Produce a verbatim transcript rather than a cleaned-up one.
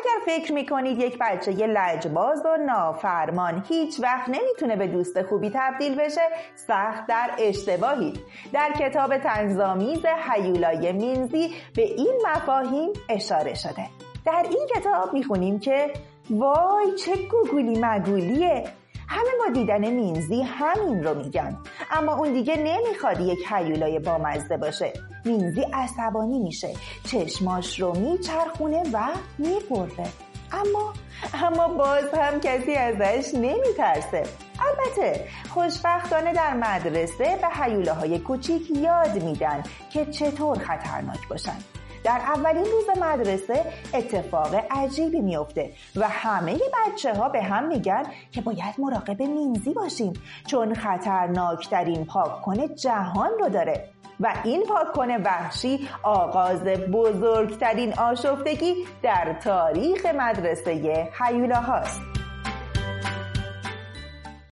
اگر فکر میکنید یک بچه لجباز و نافرمان هیچ وقت نمیتونه به دوست خوبی تبدیل بشه، سخت در اشتباهید. در کتاب طنزآمیز هیولای مینزی به این مفاهیم اشاره شده. در این کتاب میخونیم که وای چه گوگولی مگولیه. همه با دیدن مینزی همین رو میگن، اما اون دیگه نمیخواد یک هیولای بامزه باشه. مینزی عصبانی میشه، چشماش رو میچرخونه و میبره، اما اما باز هم کسی ازش نمیترسه. البته خوشبختانه در مدرسه به هیولاهای کوچیک یاد میدن که چطور خطرناک باشن. در اولین روز مدرسه اتفاق عجیبی میفته و همه بچه ها به هم میگن که باید مراقب مینزی باشیم، چون خطرناکترین پاککن جهان رو داره و این پاککن وحشی آغاز بزرگترین آشفتگی در تاریخ مدرسه هیولاهاست.